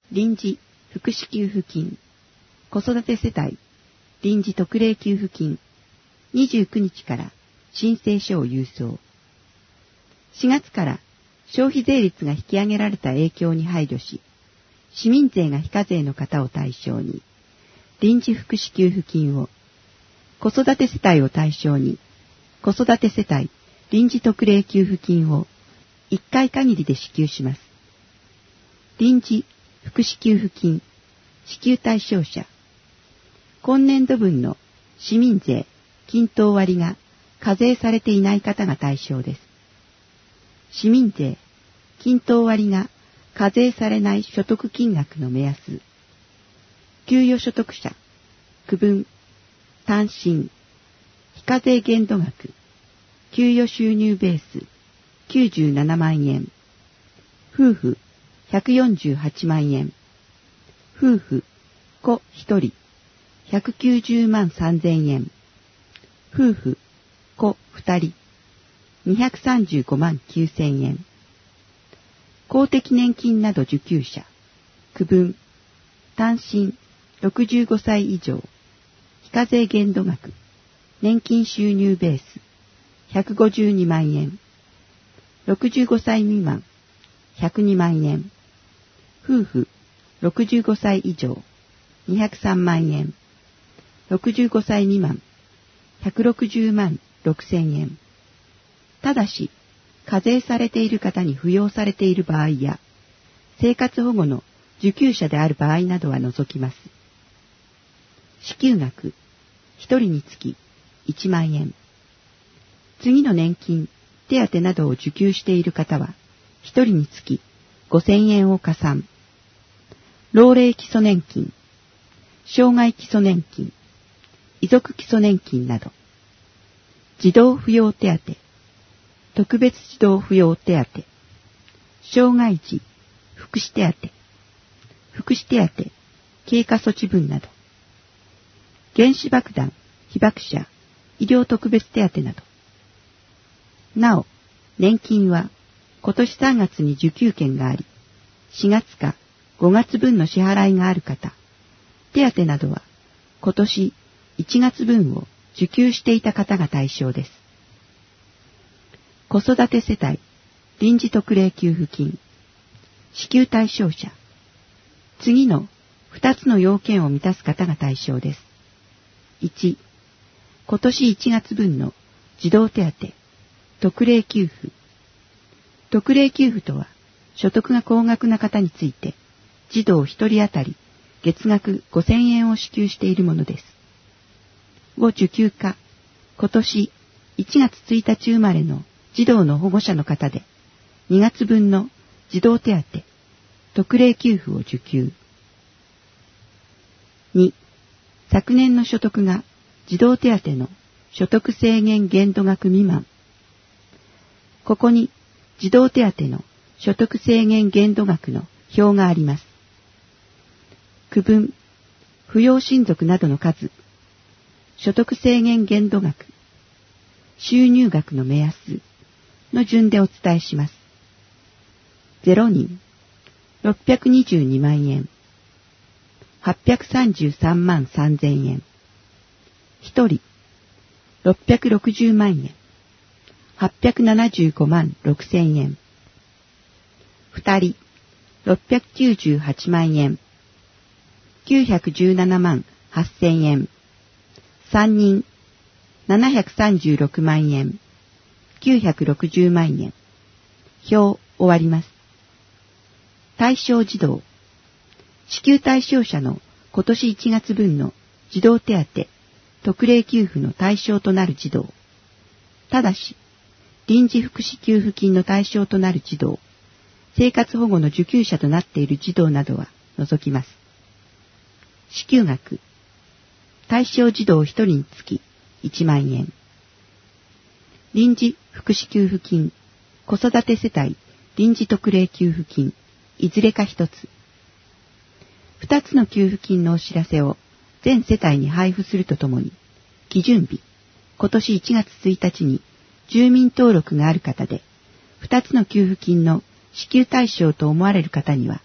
臨時福祉給付金、子育て世帯臨時特例給付金、29日から申請書を郵送。4月から消費税率が引き上げられた影響に配慮し、市民税が非課税の方を対象に、臨時福祉給付金を、子育て世帯を対象に、子育て世帯臨時特例給付金を1回限りで支給します。臨時福祉給付金支給対象者、今年度分の市民税均等割が課税されていない方が対象です。市民税均等割が課税されない所得金額の目安、給与所得者、区分、単身、非課税限度額、給与収入ベース97万円、夫婦148万円、夫婦、子1人190万3000円、夫婦、子2人235万9000円、公的年金など受給者、区分、単身65歳以上、非課税限度額、年金収入ベース152万円、65歳未満102万円、夫婦65歳以上203万円、65歳未満160万6000円。ただし、課税されている方に扶養されている場合や、生活保護の受給者である場合などは除きます。支給額、1人につき1万円。次の年金、手当などを受給している方は、1人につき5000円を加算。老齢基礎年金、障害基礎年金、遺族基礎年金など、児童扶養手当、特別児童扶養手当、障害児福祉手当、福祉手当、経過措置分など、原子爆弾、被爆者、医療特別手当など。なお、年金は今年3月に受給権があり、4月か5月分の支払いがある方、手当などは今年1月分を受給していた方が対象です。子育て世帯臨時特例給付金支給対象者、次の2つの要件を満たす方が対象です。1、今年1月分の児童手当特例給付。特例給付とは、所得が高額な方について、児童1人当たり月額5000円を支給しているものです。を受給か、今年1月1日生まれの児童の保護者の方で、2月分の児童手当特例給付を受給。2、昨年の所得が児童手当の所得制限限度額未満。ここに児童手当の所得制限限度額の表があります。区分、扶養親族などの数、所得制限限度額、収入額の目安の順でお伝えします。0人、622万円、833万3000円。1人、660万円、875万6000円。2人、698万円、917万8000円。3人、736万円、960万円。表終わります。対象児童。支給対象者の今年1月分の児童手当特例給付の対象となる児童。ただし、臨時福祉給付金の対象となる児童、生活保護の受給者となっている児童などは除きます。支給額。対象児童1人につき1万円。臨時福祉給付金、子育て世帯臨時特例給付金、いずれか一つ。2つの給付金のお知らせを全世帯に配布するとともに、基準日、今年1月1日に住民登録がある方で、2つの給付金の支給対象と思われる方には、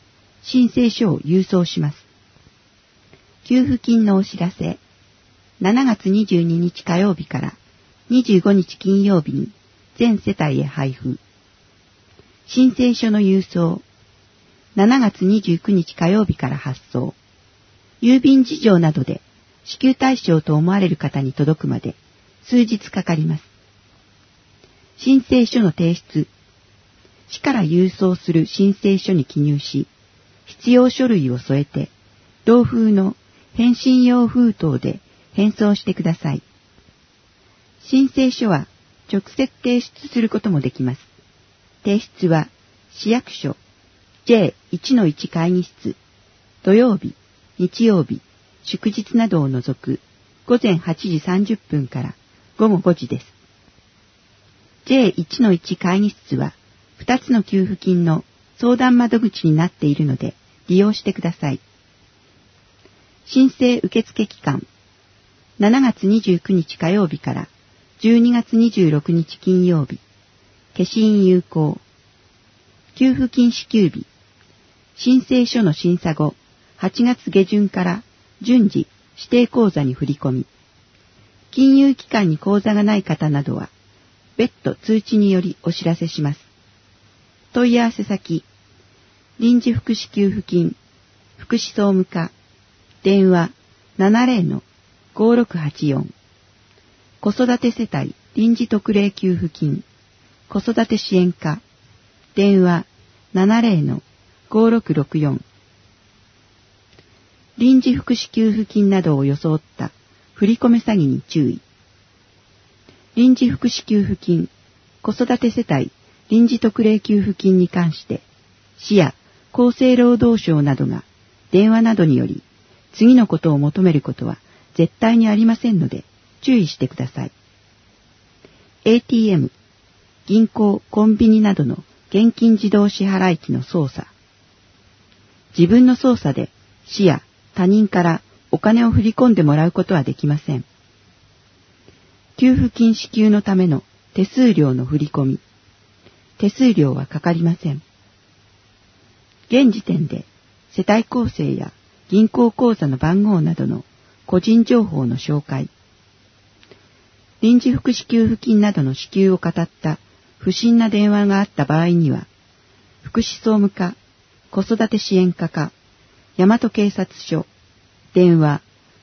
申請書を郵送します。給付金のお知らせ。7月22日火曜日から25日金曜日に全世帯へ配布。申請書の郵送。7月29日火曜日から発送。郵便事情などで支給対象と思われる方に届くまで数日かかります。申請書の提出。市から郵送する申請書に記入し、必要書類を添えて、同封の返信用封筒で返送してください。申請書は直接提出することもできます。提出は市役所 J1-1 会議室、土曜日、日曜日、祝日などを除く午前8時30分から午後5時です。J1-1 会議室は2つの給付金の相談窓口になっているので利用してください。申請受付期間、7月29日火曜日から12月26日金曜日、消印有効。給付金支給日、申請書の審査後、8月下旬から順次指定口座に振り込み、金融機関に口座がない方などは、別途通知によりお知らせします。問い合わせ先、臨時福祉給付金、福祉総務課、電話 70-5684、子育て世帯臨時特例給付金、子育て支援課、電話 70-5664、臨時福祉給付金などを装った振り込め詐欺に注意。臨時福祉給付金、子育て世帯臨時特例給付金に関して、市や厚生労働省などが電話などにより次のことを求めることは絶対にありませんので注意してください。ATM、銀行、コンビニなどの現金自動支払機の操作。自分の操作で市や他人からお金を振り込んでもらうことはできません。給付金支給のための手数料の振り込み。手数料はかかりません。現時点で世帯構成や銀行口座の番号などの個人情報の紹介。臨時福祉給付金などの支給を語った不審な電話があった場合には、福祉総務課、子育て支援課か、大和警察署、電話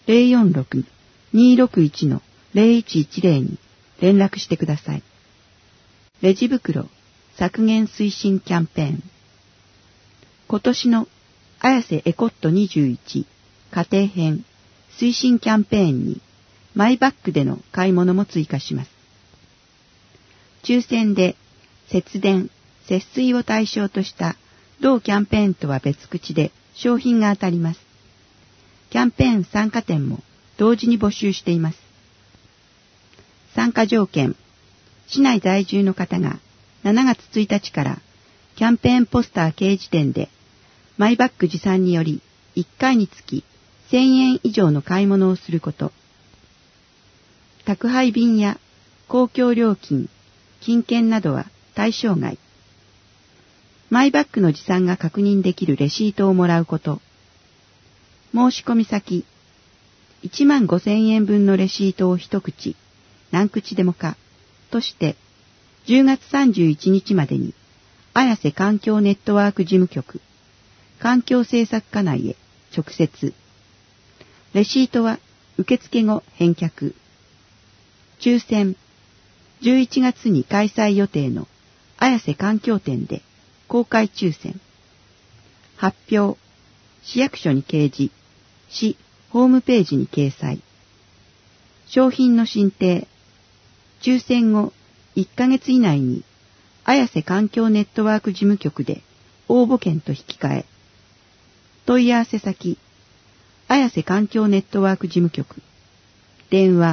046-261-0110 に連絡してください。レジ袋削減推進キャンペーン。今年の綾瀬エコット21家庭編推進キャンペーンにマイバッグでの買い物も追加します。抽選で節電、節水を対象とした同キャンペーンとは別口で商品が当たります。キャンペーン参加店も同時に募集しています。参加条件、市内在住の方が7月1日からキャンペーンポスター掲示店でマイバッグ持参により1回につき1000円以上の買い物をすること。宅配便や公共料金、金券などは対象外。マイバッグの持参が確認できるレシートをもらうこと。申し込み先、15,000円分のレシートを一口、何口でもか、として、10月31日までに、綾瀬環境ネットワーク事務局、環境政策課内へ直接。レシートは受付後返却。抽選、11月に開催予定の綾瀬環境展で公開抽選。発表、市役所に掲示、市ホームページに掲載。商品の進呈、抽選後1ヶ月以内に綾瀬環境ネットワーク事務局で応募券と引き換え。問い合わせ先、綾瀬環境ネットワーク事務局。電話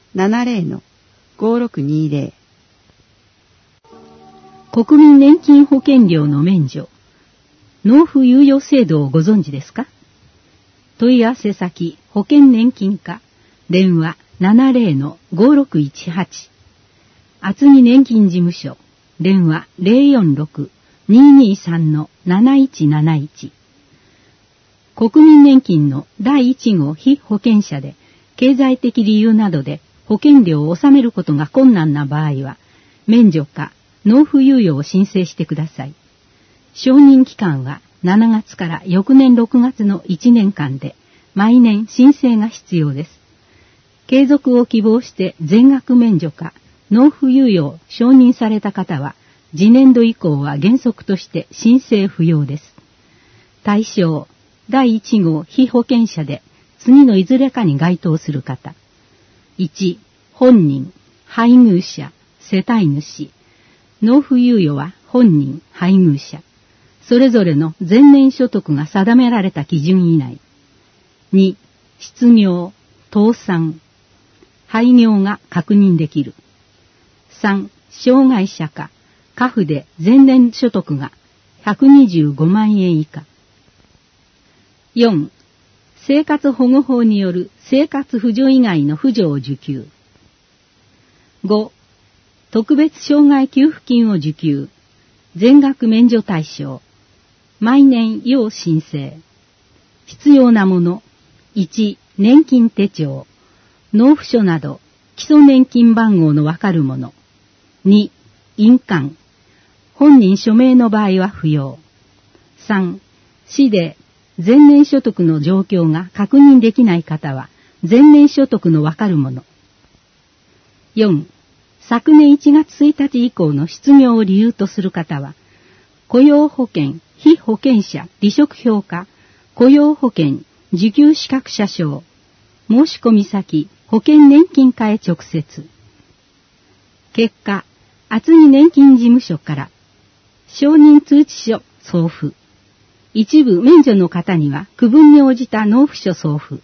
70-5620。 国民年金保険料の免除、納付猶予制度をご存知ですか？問い合わせ先、保険年金課。電話 70-5618。厚木年金事務所。電話 046-223-7171。 国民年金の第1号被保険者で経済的理由などで保険料を納めることが困難な場合は、免除か納付猶予を申請してください。承認期間は7月から翌年6月の1年間で、毎年申請が必要です。継続を希望して全額免除か納付猶予を承認された方は、次年度以降は原則として申請不要です。対象、第1号被保険者で次のいずれかに該当する方。1、本人、配偶者、世帯主。納付猶予は本人、配偶者。それぞれの前年所得が定められた基準以内。2、失業、倒産。廃業が確認できる。3、障害者か、家父で前年所得が125万円以下。4、生活保護法による生活扶助以外の扶助を受給。5、特別障害給付金を受給。全額免除対象。毎年要申請。必要なもの。1、年金手帳。納付書など基礎年金番号のわかるもの。2、印鑑。本人署名の場合は不要。3、市で前年所得の状況が確認できない方は前年所得のわかるもの。4、昨年1月1日以降の失業を理由とする方は、雇用保険、被保険者、離職評価、雇用保険、受給資格者証、申込先、保険年金課へ直接。結果、厚木年金事務所から承認通知書送付。一部免除の方には区分に応じた納付書送付。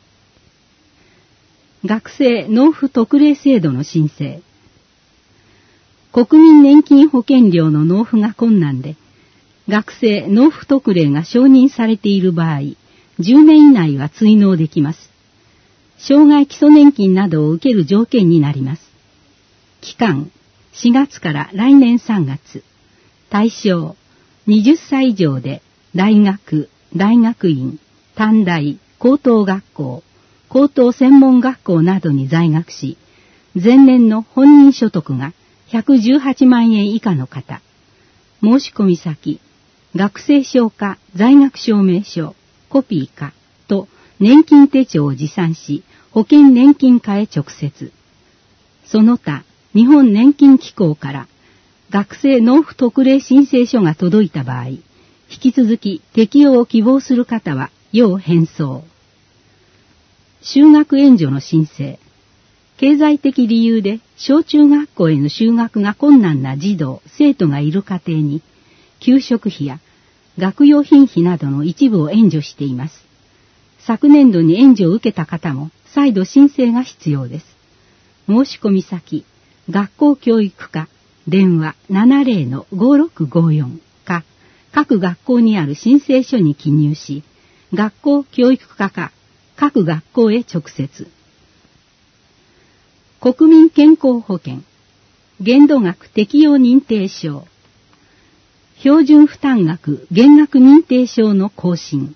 学生納付特例制度の申請。国民年金保険料の納付が困難で、学生納付特例が承認されている場合、10年以内は追納できます。障害基礎年金などを受ける条件になります。期間、4月から来年3月。対象、20歳以上で大学、大学院、短大、高等学校、高等専門学校などに在学し、前年の本人所得が118万円以下の方。申込先、学生証か在学証明書、コピーかと年金手帳を持参し、保険年金課へ直接。その他、日本年金機構から学生納付特例申請書が届いた場合、引き続き適用を希望する方は要返送。就学援助の申請。経済的理由で小中学校への就学が困難な児童、生徒がいる家庭に、給食費や学用品費などの一部を援助しています。昨年度に援助を受けた方も再度申請が必要です。申込先、学校教育課、電話 70-5654 か、各学校にある申請書に記入し、学校教育課か、各学校へ直接。国民健康保険、限度額適用認定証、標準負担額減額認定証の更新、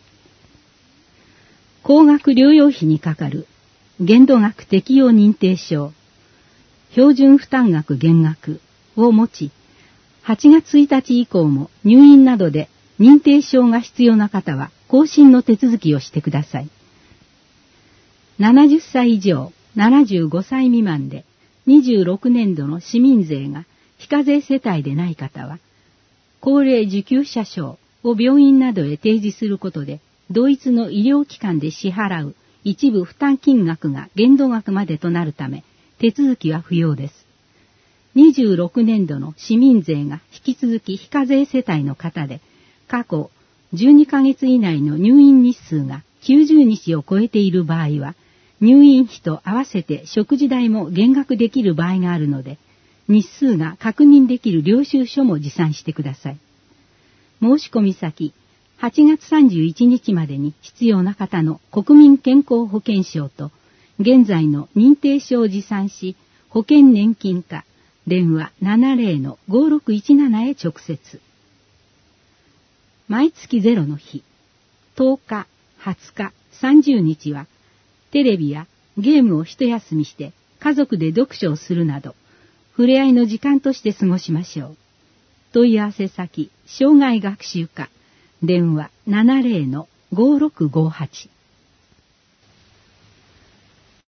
高額療養費にかかる限度額適用認定証、標準負担額減額を持ち、8月1日以降も入院などで認定証が必要な方は更新の手続きをしてください。70歳以上、75歳未満で26年度の市民税が非課税世帯でない方は、高齢受給者証を病院などへ提示することで、同一の医療機関で支払う一部負担金額が限度額までとなるため、手続きは不要です。26年度の市民税が引き続き非課税世帯の方で、過去12ヶ月以内の入院日数が90日を超えている場合は、入院費と合わせて食事代も減額できる場合があるので、日数が確認できる領収書も持参してください。申込先、8月31日までに必要な方の国民健康保険証と、現在の認定証を持参し、保険年金課、電話 70-5617 へ直接。毎月0の日、10日、 20日、30日は、テレビやゲームを一休みして家族で読書をするなど、触れ合いの時間として過ごしましょう。問い合わせ先、生涯学習課、電話 70-5658